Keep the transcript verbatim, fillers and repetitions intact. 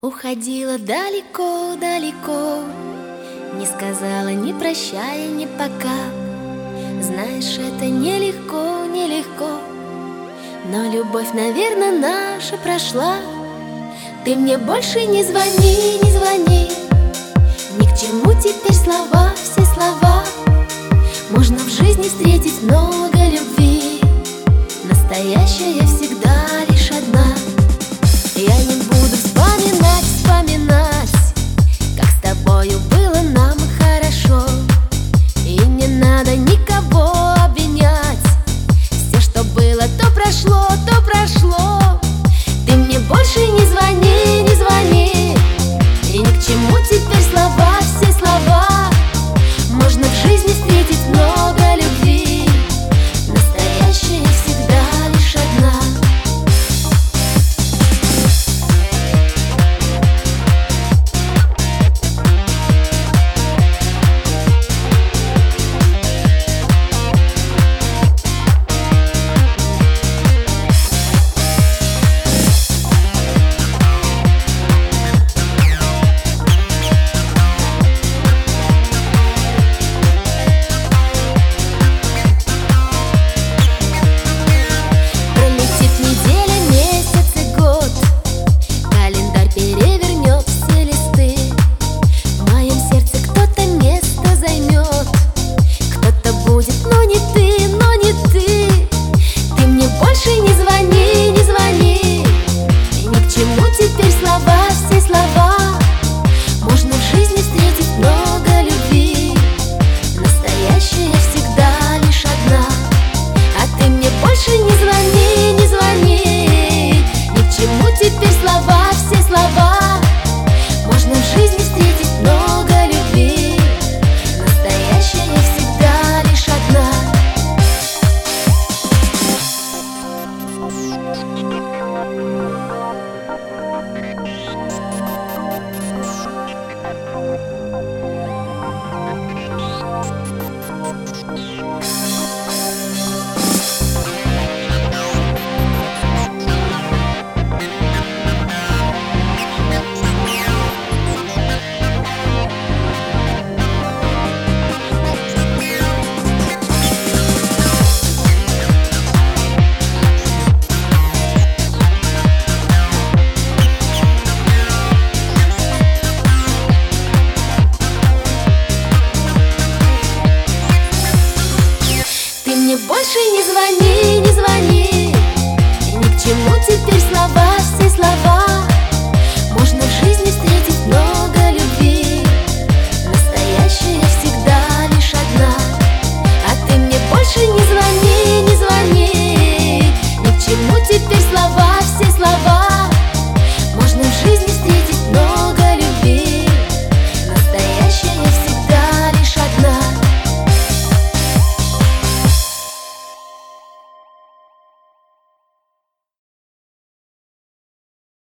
Уходила далеко-далеко, не сказала ни прощай, ни пока. Знаешь, это нелегко, нелегко, но любовь, наверное, наша прошла. Ты мне больше не звони, не звони, ни к чему теперь слова, все слова. Можно в жизни встретить много любви, настоящая всегда лишь одна. Я не буду вспоминать, вспоминать, как с тобою было нам хорошо. И не надо никого обвинять, все, что было, то прошло, то прошло. Ты мне больше не звони, не звони, и ни к чему теперь слова, все слова. Можно в жизни встретить много любви, настоящая всегда лишь одна. Теперь слова, все слова. Можно в жизни встретить много любви, настоящая всегда лишь одна. А ты мне больше не звони, не звони, ни к чему теперь слова, все слова. Можно в жизни встретить много любви, настоящая всегда лишь одна. Больше не звони, не звони, и ни к чему теперь слова все.